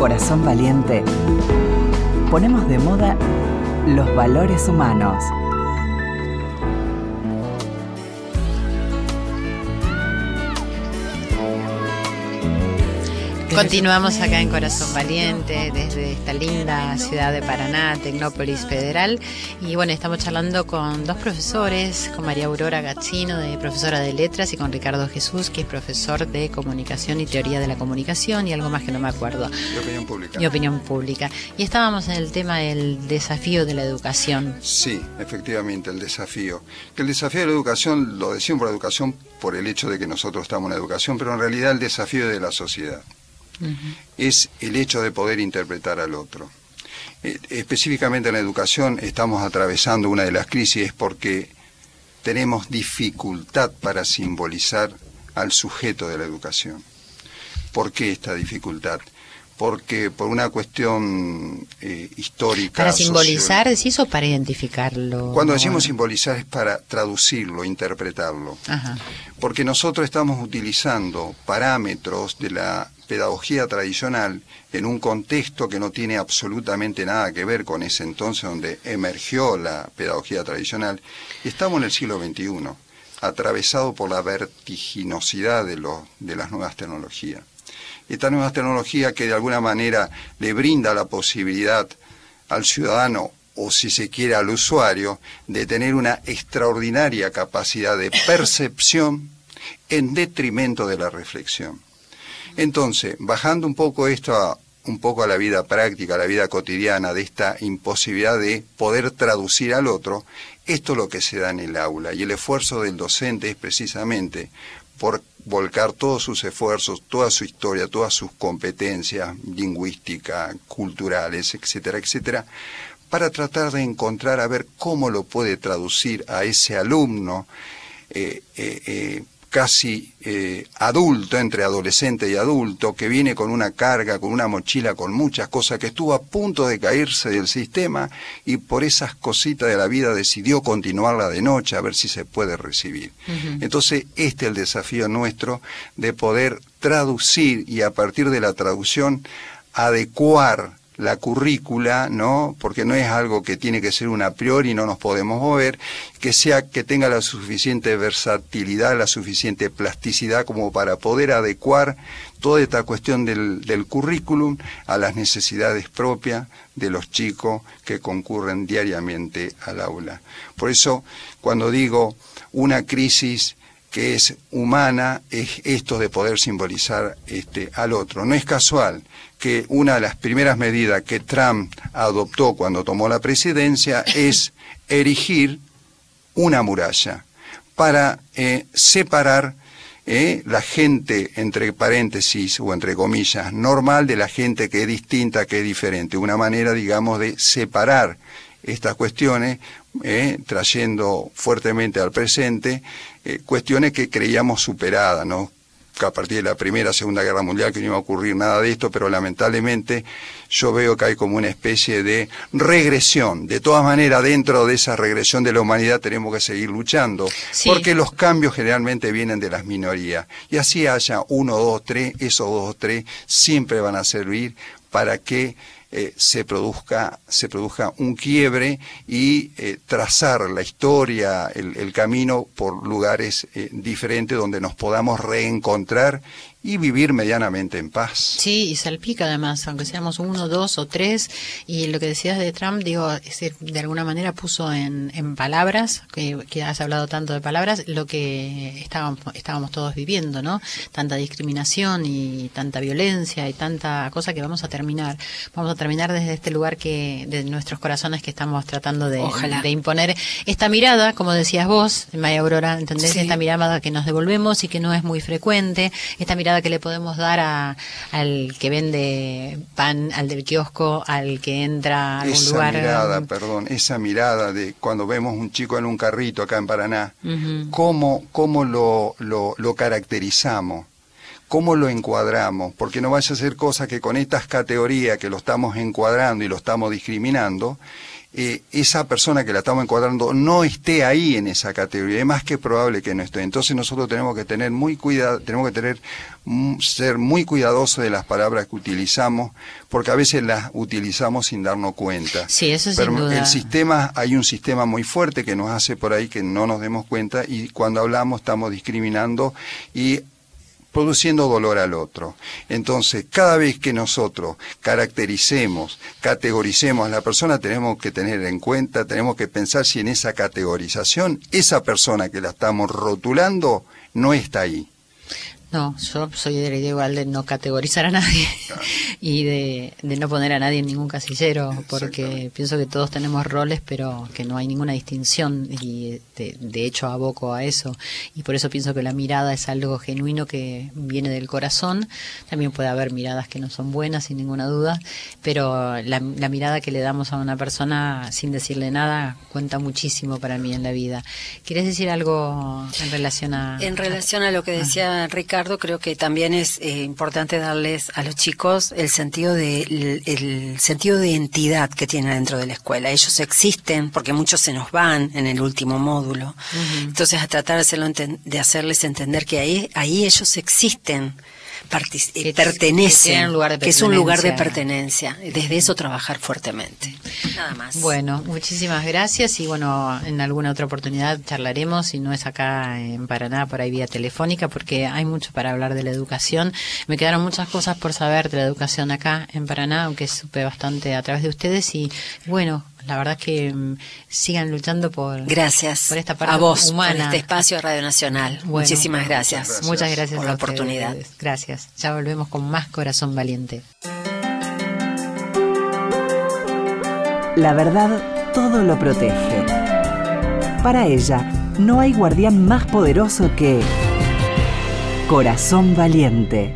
Corazón Valiente, ponemos de moda los valores humanos. Continuamos acá en Corazón Valiente, desde esta linda ciudad de Paraná, Tecnópolis Federal. Y bueno, estamos charlando con dos profesores, con María Aurora Gazzino, profesora de Letras, y con Ricardo Jesús, que es profesor de Comunicación y Teoría de la Comunicación, y algo más que no me acuerdo. Y Opinión Pública. Y Opinión Pública. Y estábamos en el tema del desafío de la educación. Sí, efectivamente, el desafío. Que el desafío de la educación, lo decimos por la educación por el hecho de que nosotros estamos en la educación, pero en realidad el desafío de la sociedad. Es el hecho de poder interpretar al otro. Específicamente en la educación estamos atravesando una de las crisis porque tenemos dificultad para simbolizar al sujeto de la educación. ¿Por qué esta dificultad? Porque por una cuestión histórica... ¿Para simbolizar decís o para identificarlo? Cuando decimos simbolizar es para traducirlo, interpretarlo. Ajá. Porque nosotros estamos utilizando parámetros de la pedagogía tradicional en un contexto que no tiene absolutamente nada que ver con ese entonces donde emergió la pedagogía tradicional. Estamos en el siglo XXI, atravesado por la vertiginosidad de las nuevas tecnologías. Estas nuevas tecnologías que de alguna manera le brinda la posibilidad al ciudadano, o si se quiere al usuario, de tener una extraordinaria capacidad de percepción en detrimento de la reflexión. Entonces, bajando un poco esto a la vida práctica, a la vida cotidiana, de esta imposibilidad de poder traducir al otro, esto es lo que se da en el aula, y el esfuerzo del docente es precisamente por volcar todos sus esfuerzos, toda su historia, todas sus competencias lingüísticas, culturales, etcétera, etcétera, para tratar de encontrar a ver cómo lo puede traducir a ese alumno casi adulto, entre adolescente y adulto, que viene con una carga, con una mochila, con muchas cosas, que estuvo a punto de caerse del sistema y por esas cositas de la vida decidió continuarla de noche a ver si se puede recibir. Entonces, este es el desafío nuestro de poder traducir y a partir de la traducción adecuar la currícula, ¿no? Porque no es algo que tiene que ser un a priori, no nos podemos mover, que tenga la suficiente versatilidad, la suficiente plasticidad como para poder adecuar toda esta cuestión del currículum a las necesidades propias de los chicos que concurren diariamente al aula. Por eso, cuando digo una crisis que es humana, es esto de poder simbolizar al otro. No es casual que una de las primeras medidas que Trump adoptó cuando tomó la presidencia es erigir una muralla para separar la gente, entre paréntesis o entre comillas, normal de la gente que es distinta, que es diferente. Una manera, digamos, de separar estas cuestiones, trayendo fuertemente al presente cuestiones que creíamos superadas, ¿no? Que a partir de la Primera, Segunda Guerra Mundial que no iba a ocurrir nada de esto, pero lamentablemente yo veo que hay como una especie de regresión. De todas maneras, dentro de esa regresión de la humanidad tenemos que seguir luchando, sí, porque los cambios generalmente vienen de las minorías. Y así haya 1, 2, 3, esos 2 o 3 siempre van a servir para que se produzca un quiebre y trazar la historia, el camino por lugares diferentes donde nos podamos reencontrar y vivir medianamente en paz. Sí, y salpica además, aunque seamos 1, 2 o 3, y lo que decías de Trump, digo, es decir, de alguna manera puso en palabras, que has hablado tanto de palabras, lo que estábamos todos viviendo, ¿no? Tanta discriminación y tanta violencia y tanta cosa que vamos a terminar desde este lugar de nuestros corazones que estamos tratando de imponer esta mirada, como decías vos, María Aurora, ¿entendés? Sí. Esta mirada que nos devolvemos y que no es muy frecuente, esta mirada que le podemos dar al que vende pan, al del kiosco, al que entra a algún lugar. Esa mirada de cuando vemos un chico en un carrito acá en Paraná, ¿cómo lo caracterizamos? ¿Cómo lo encuadramos? Porque no vaya a ser cosa que con estas categorías que lo estamos encuadrando y lo estamos discriminando, esa persona que la estamos encuadrando no esté ahí en esa categoría, es más que probable que no esté. Entonces nosotros tenemos que tener ser muy cuidadosos de las palabras que utilizamos, porque a veces las utilizamos sin darnos cuenta. Sí, eso Pero sin duda. hay un sistema muy fuerte que nos hace por ahí que no nos demos cuenta, y cuando hablamos estamos discriminando y produciendo dolor al otro. Entonces, cada vez que nosotros categoricemos a la persona, tenemos que tener en cuenta, tenemos que pensar si en esa categorización, esa persona que la estamos rotulando no está ahí. No, yo soy de la idea igual de no categorizar a nadie y de no poner a nadie en ningún casillero, porque pienso que todos tenemos roles, pero que no hay ninguna distinción, y de hecho aboco a eso, y por eso pienso que la mirada es algo genuino que viene del corazón. También puede haber miradas que no son buenas, sin ninguna duda, pero la mirada que le damos a una persona sin decirle nada cuenta muchísimo para mí en la vida. ¿Quieres decir algo en relación a...? En relación a lo que decía Ricardo, creo que también es importante darles a los chicos el sentido de entidad que tienen dentro de la escuela. Ellos existen porque muchos se nos van en el último módulo. Uh-huh. Entonces, a tratar de hacerles entender que ahí ellos existen, pertenecen, que es un lugar de pertenencia. Desde eso trabajar fuertemente. Nada más. Bueno, muchísimas gracias, y bueno, en alguna otra oportunidad charlaremos, si no es acá en Paraná, por ahí vía telefónica, porque hay mucho para hablar de la educación. Me quedaron muchas cosas por saber de la educación acá en Paraná, aunque supe bastante a través de ustedes, y bueno, la verdad que sigan luchando por esta parte a vos, humana, por este espacio de Radio Nacional. Bueno, muchísimas gracias. Muchas gracias por la oportunidad. Gracias. Ya volvemos con más Corazón Valiente. La verdad todo lo protege. Para ella, no hay guardián más poderoso que Corazón Valiente.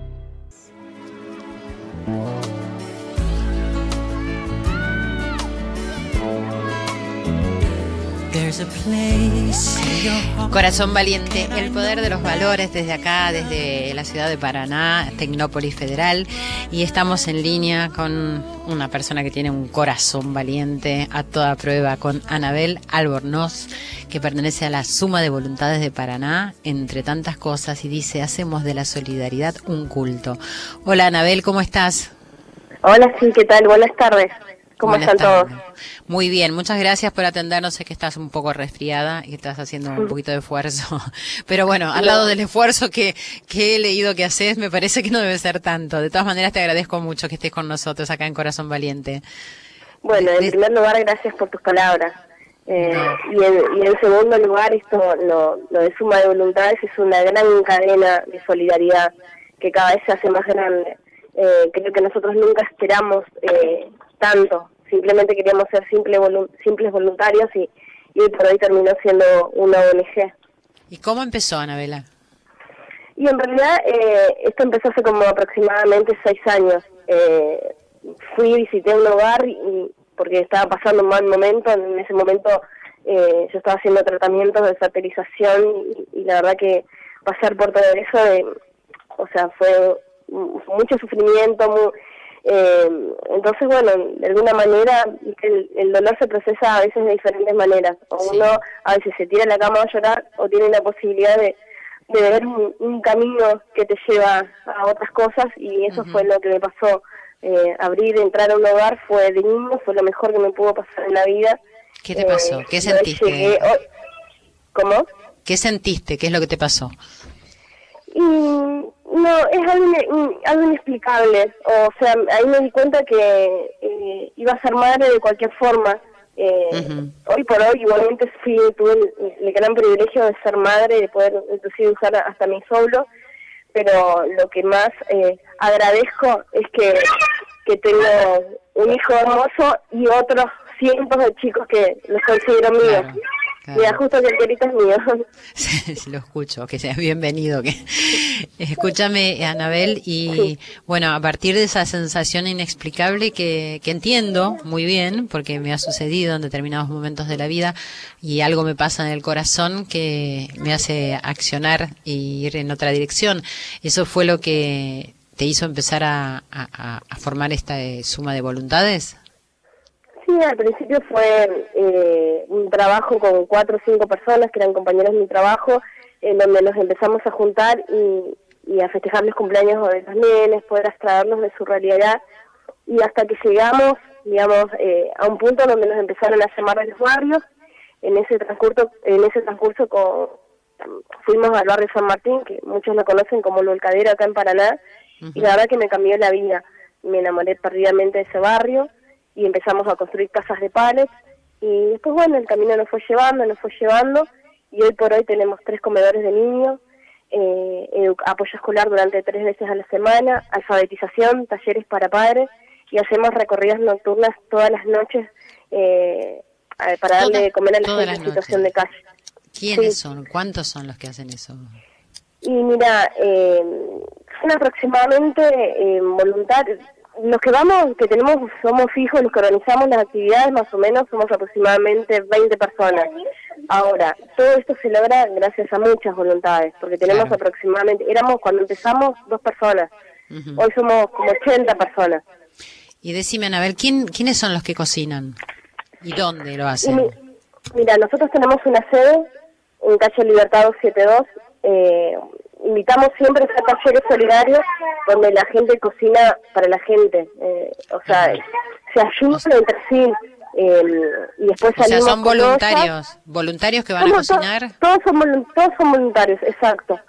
Corazón Valiente, el poder de los valores, desde acá, desde la ciudad de Paraná, Tecnópolis Federal, y estamos en línea con una persona que tiene un corazón valiente a toda prueba, con Anabel Albornoz, que pertenece a la Suma de Voluntades de Paraná, entre tantas cosas, y dice: hacemos de la solidaridad un culto. Hola Anabel, ¿cómo estás? Hola, sí, ¿qué tal? Buenas tardes. ¿Cómo están todos? Muy bien, muchas gracias por atendernos. Sé que estás un poco resfriada y que estás haciendo un poquito de esfuerzo, pero bueno, al lado del esfuerzo que he leído que haces, me parece que no debe ser tanto. De todas maneras, te agradezco mucho que estés con nosotros acá en Corazón Valiente. Bueno, en primer lugar, gracias por tus palabras. Y en segundo lugar, lo de Suma de Voluntades es una gran cadena de solidaridad que cada vez se hace más grande. Creo que nosotros nunca esperamos tanto, simplemente queríamos ser simples voluntarios, y hoy por hoy terminó siendo una ONG. ¿Y cómo empezó, Anabela? Y en realidad esto empezó hace como aproximadamente 6 años. Visité un hogar porque estaba pasando un mal momento. En ese momento yo estaba haciendo tratamientos de fertilización, y la verdad que pasar por todo eso, fue mucho sufrimiento, entonces bueno, de alguna manera el dolor se procesa a veces de diferentes maneras. Uno a veces se tira en la cama a llorar, o tiene la posibilidad de ver un camino que te lleva a otras cosas, y eso fue lo que me pasó. Entrar a un hogar fue divino, fue lo mejor que me pudo pasar en la vida. ¿Qué te pasó? ¿Qué sentiste? ¿Cómo? ¿Qué sentiste? ¿Qué es lo que te pasó? No, es algo inexplicable. O sea, ahí me di cuenta que iba a ser madre de cualquier forma. Hoy por hoy igualmente tuve el gran privilegio de ser madre, de poder inclusive usar hasta mi óvulos, pero lo que más agradezco es que tengo un hijo hermoso y otros cientos de chicos que los considero míos. Claro. Mira, justo que el querido es mío. Lo escucho, que seas bienvenido. Escúchame, Anabel, y bueno, a partir de esa sensación inexplicable que entiendo muy bien, porque me ha sucedido en determinados momentos de la vida, y algo me pasa en el corazón que me hace accionar y ir en otra dirección. ¿Eso fue lo que te hizo empezar a formar esta suma de voluntades? Sí, Sí, al principio fue un trabajo con 4 o 5 personas que eran compañeros de mi trabajo, en donde nos empezamos a juntar y a festejar los cumpleaños de los nenes, poder abstraerlos de su realidad, y hasta que llegamos, digamos, a un punto donde nos empezaron a llamar de los barrios. En ese transcurso fuimos al barrio San Martín, que muchos lo conocen como el Volcadero acá en Paraná, y la verdad que me cambió la vida. Me enamoré perdidamente de ese barrio y empezamos a construir casas de pallets, y después, bueno, el camino nos fue llevando, y hoy por hoy tenemos 3 comedores de niños, apoyo escolar durante 3 veces a la semana, alfabetización, talleres para padres, y hacemos recorridas nocturnas todas las noches para darle de comer a la gente en situación de calle. ¿Quiénes son? ¿Cuántos son los que hacen eso? Y mira, son aproximadamente voluntarios. Los que vamos, que tenemos, somos fijos, los que organizamos las actividades, más o menos somos aproximadamente 20 personas. Ahora, todo esto se logra gracias a muchas voluntades, porque tenemos aproximadamente, cuando empezamos 2 personas, hoy somos como 80 personas. Y decime, Anabel, ¿quiénes son los que cocinan? ¿Y dónde lo hacen? Mira, nosotros tenemos una sede en calle Libertad 272, invitamos siempre a hacer talleres solidarios donde la gente cocina para la gente, o sea, se ayudan entre sí, y después o sea, son voluntarios que van a cocinar. Todos son voluntarios, exacto.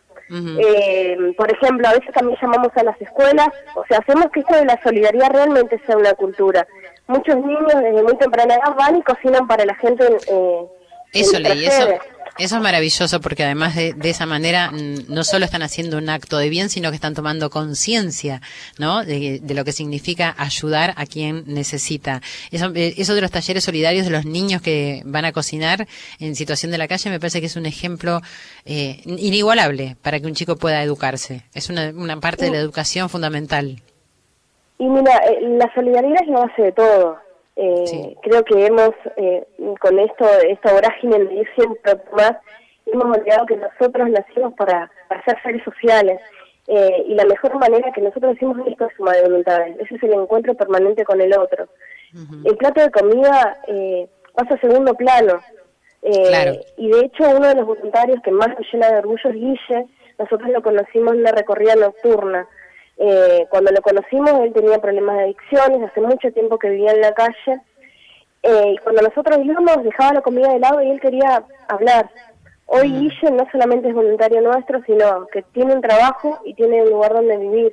Por ejemplo, a veces también llamamos a las escuelas, o sea, hacemos que esto de la solidaridad realmente sea una cultura. Muchos niños desde muy temprana edad van y cocinan para la gente. Eso leí, eso es maravilloso, porque además de esa manera no solo están haciendo un acto de bien, sino que están tomando conciencia, ¿no? De lo que significa ayudar a quien necesita. Eso de los talleres solidarios de los niños que van a cocinar en situación de la calle me parece que es un ejemplo inigualable para que un chico pueda educarse. Es una parte de la educación fundamental. Y mira, la solidaridad es la base de todo. Creo que hemos, con esta vorágine de ir siempre más, hemos olvidado que nosotros nacimos para ser seres sociales, y la mejor manera que nosotros decimos es con suma de voluntades. Ese es el encuentro permanente con el otro. El plato de comida pasa a segundo plano, y de hecho uno de los voluntarios que más nos llena de orgullo es Guille. Nosotros lo conocimos en una recorrida nocturna. Cuando lo conocimos, él tenía problemas de adicciones, hace mucho tiempo que vivía en la calle, y cuando nosotros íbamos, dejaba la comida de lado y él quería hablar. Hoy Guille no solamente es voluntario nuestro, sino que tiene un trabajo y tiene un lugar donde vivir.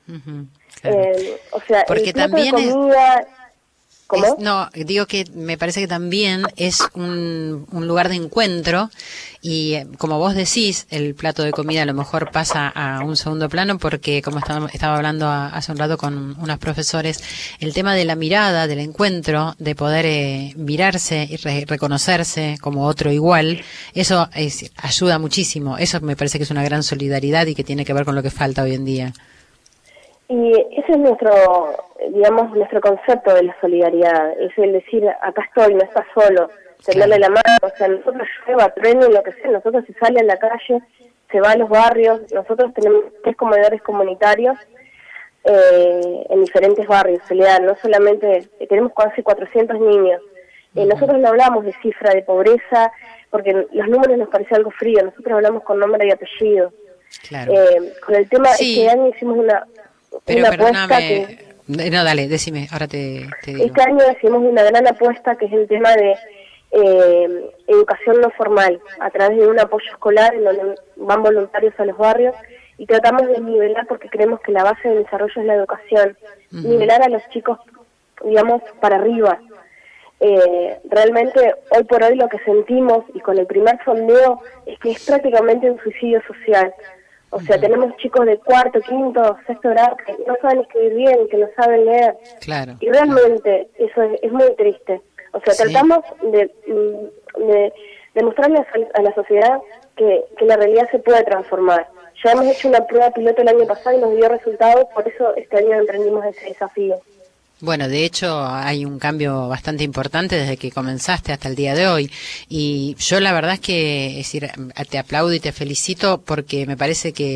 O sea, porque el plato también de comida... ¿Cómo? No, digo que me parece que también es un lugar de encuentro, y como vos decís, el plato de comida a lo mejor pasa a un segundo plano, porque como estaba hablando hace un rato con unos profesores, el tema de la mirada, del encuentro, de poder mirarse y reconocerse como otro igual, eso ayuda muchísimo. Eso me parece que es una gran solidaridad y que tiene que ver con lo que falta hoy en día. Y ese es nuestro concepto de la solidaridad, es el decir, acá estoy, no estás solo, tenderle la mano. O sea, nosotros llueva, truene, lo que sea, nosotros se sale a la calle, se va a los barrios. Nosotros tenemos 3 comedores comunitarios en diferentes barrios, Soledad, no solamente, tenemos casi 400 niños. Nosotros no hablamos de cifra de pobreza, porque los números nos parece algo frío, nosotros hablamos con nombre y apellido. Claro. Con el tema, este año hicimos una perdóname. No, dale, decime, ahora te digo. Este año hicimos una gran apuesta, que es el tema de educación no formal, a través de un apoyo escolar en donde van voluntarios a los barrios, y tratamos de nivelar, porque creemos que la base del desarrollo es la educación, nivelar a los chicos, digamos, para arriba. Realmente, hoy por hoy lo que sentimos, y con el primer sondeo, es que es prácticamente un suicidio social. O sea, tenemos chicos de 4., 5., 6. grado que no saben escribir bien, que no saben leer. Claro. Y realmente eso es muy triste. O sea, tratamos de mostrarle a la sociedad que la realidad se puede transformar. Ya hemos hecho una prueba piloto el año pasado y nos dio resultados, por eso este año emprendimos ese desafío. Bueno, de hecho hay un cambio bastante importante desde que comenzaste hasta el día de hoy, y yo la verdad es que, te aplaudo y te felicito, porque me parece que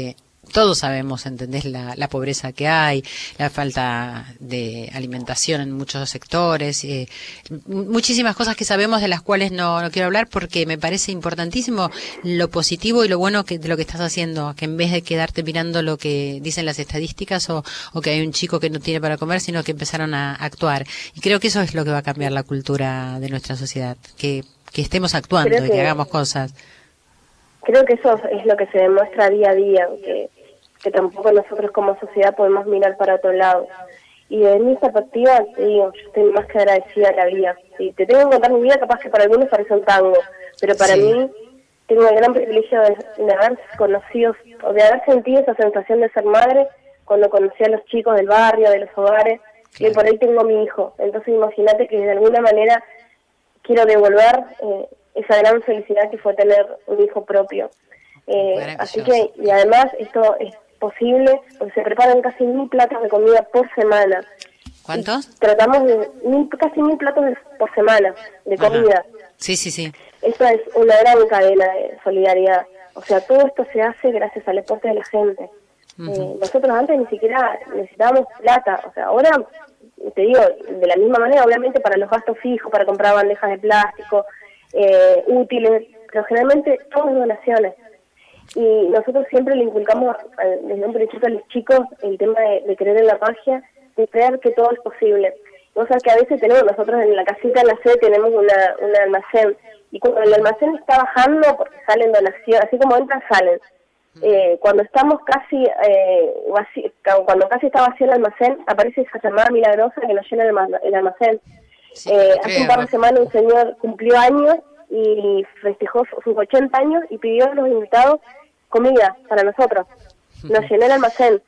todos sabemos, ¿entendés? La pobreza que hay, la falta de alimentación en muchos sectores, muchísimas cosas que sabemos de las cuales no quiero hablar porque me parece importantísimo lo positivo y lo bueno de lo que estás haciendo, que en vez de quedarte mirando lo que dicen las estadísticas o que hay un chico que no tiene para comer, sino que empezaron a actuar. Y creo que eso es lo que va a cambiar la cultura de nuestra sociedad, que estemos actuando y que hagamos cosas. Creo que eso es lo que se demuestra día a día, que tampoco nosotros como sociedad podemos mirar para otro lado. Y de mi perspectiva, te digo, yo estoy más que agradecida a la vida. Si te tengo que contar mi vida, capaz que para algunos parece un tango, pero para mí tengo el gran privilegio de haber conocido, o de haber sentido esa sensación de ser madre cuando conocí a los chicos del barrio, de los hogares, y por ahí tengo a mi hijo. Entonces imagínate que de alguna manera quiero devolver esa gran felicidad que fue tener un hijo propio. Así que, y además esto es posible porque se preparan casi 1000 platos de comida por semana. ¿Cuántos? Y tratamos de casi 1000 platos por semana de comida. Sí. Esto es una gran cadena de solidaridad. O sea, todo esto se hace gracias al esfuerzo de la gente. Nosotros antes ni siquiera necesitábamos plata. O sea, ahora, te digo, de la misma manera, obviamente para los gastos fijos, para comprar bandejas de plástico, útiles, pero generalmente todas donaciones. Y nosotros siempre le inculcamos desde un principio a los chicos el tema de creer en la magia, de creer que todo es posible. O sea, que a veces nosotros en la casita, en la sede, tenemos un almacén, y cuando el almacén está bajando, porque salen donaciones, así como entran, salen. Cuando estamos cuando casi está vacío el almacén, aparece esa llamada milagrosa que nos llena el almacén. Hace un par de semanas un señor cumplió años y festejó sus 80 años y pidió a los invitados comida para nosotros. Nos llenó el almacén.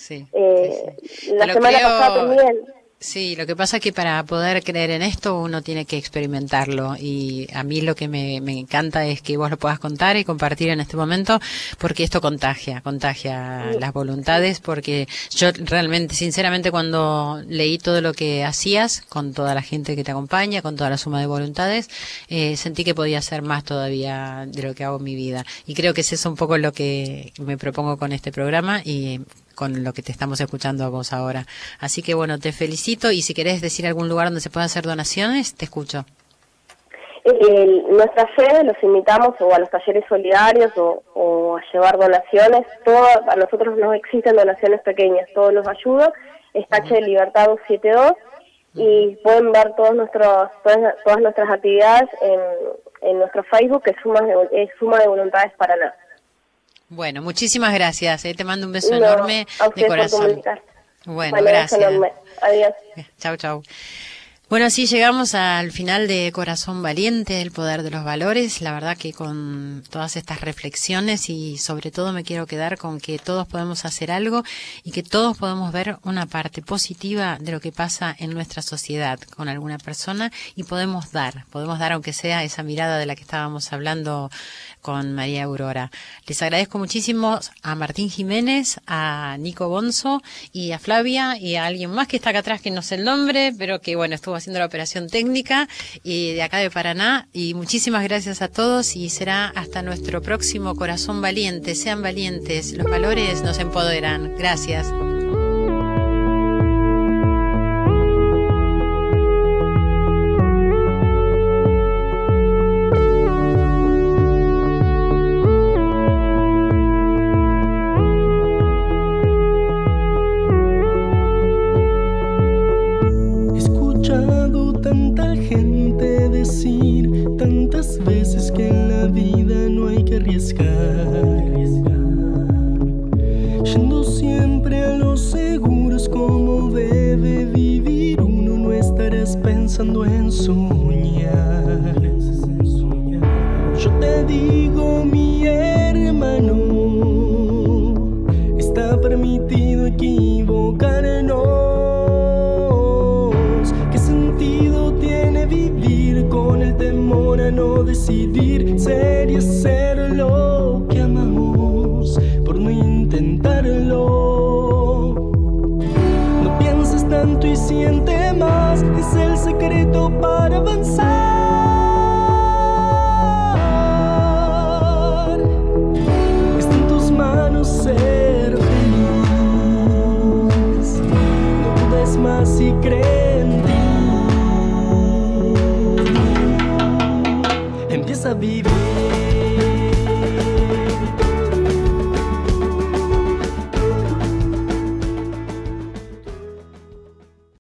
La semana pasada también. Sí, lo que pasa es que para poder creer en esto uno tiene que experimentarlo, y a mí lo que me encanta es que vos lo puedas contar y compartir en este momento, porque esto contagia las voluntades, porque yo realmente, sinceramente, cuando leí todo lo que hacías con toda la gente que te acompaña, con toda la suma de voluntades, sentí que podía hacer más todavía de lo que hago en mi vida, y creo que es eso un poco lo que me propongo con este programa y con lo que te estamos escuchando a vos ahora. Así que bueno, te felicito, y si querés decir algún lugar donde se puedan hacer donaciones, te escucho. Nuestra sede los invitamos o a los talleres solidarios o a llevar donaciones. A nosotros no existen donaciones pequeñas, todo nos ayuda. Es Calle de Libertad 272 y pueden ver todas nuestras actividades en nuestro Facebook, que es Suma de Voluntades Paraná. Bueno, muchísimas gracias. Te mando un beso enorme de corazón. Bueno, gracias. Enorme. Adiós. Chau. Bueno, así llegamos al final de Corazón Valiente, el poder de los valores. La verdad que con todas estas reflexiones, y sobre todo me quiero quedar con que todos podemos hacer algo y que todos podemos ver una parte positiva de lo que pasa en nuestra sociedad con alguna persona, y podemos dar aunque sea esa mirada de la que estábamos hablando con María Aurora. Les agradezco muchísimo a Martín Jiménez, a Nico Bonzo y a Flavia y a alguien más que está acá atrás que no sé el nombre, pero que bueno, estuvo haciendo la operación técnica, y de acá de Paraná. Y muchísimas gracias a todos, y será hasta nuestro próximo Corazón Valiente. Sean valientes, los valores nos empoderan. Gracias. Tantas veces que en la vida no hay que arriesgar, yendo siempre a los seguros como debe vivir uno. No estarás pensando en soñar. Yo te digo, mi hermano, está permitido equivocarnos. ¿Qué sentido tiene vivir con el temor a no decidir ser y hacer lo que amamos por no intentarlo? No pienses tanto y siente más, es el secreto para avanzar. Está en tus manos ser si crees